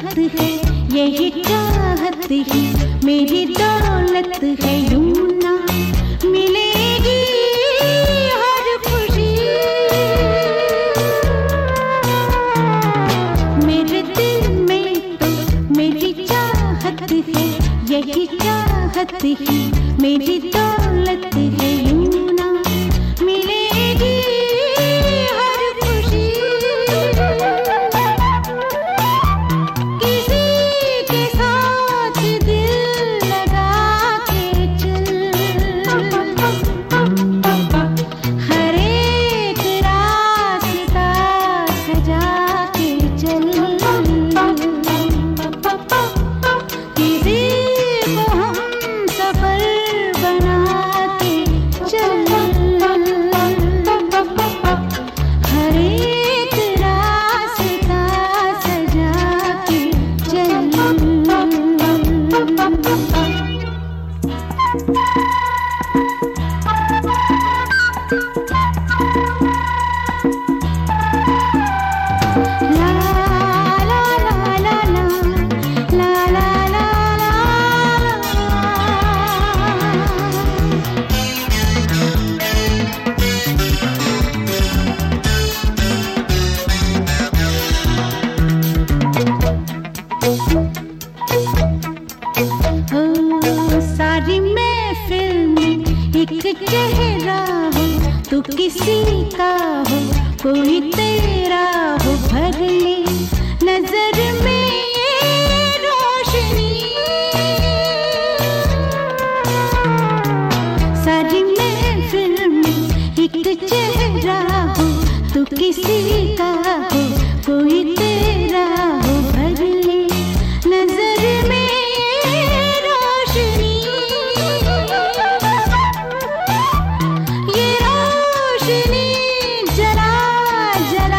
चाहत है, यही चाहत ही मेरी दौलत है। यूं ना मिलेगी हर खुशी, मेरे दिल में तो मेरी चाहत है, यही चाहत ही मेरी दौलत है। यूं ना मिलेगी हर खुशी, किसी के साथ दिल लगा के चल, हर एक रास्ता सजा के चल, किसी को हम सफल बना के चल, हर एक रास्ता सजा के चल। ला ला ला ला ला, ला ला ला ला हो, सारी महफिल में एक चेहरा हो, तू किसी का हो कोई तेरा हो, भर ले नजर में ये रोशनी, सारी महफिल में एक चेहरा हो, तू किसी का हो कोई तेरा हो, भर ले नजर में ये रोशनी, ये रोशनी जला जला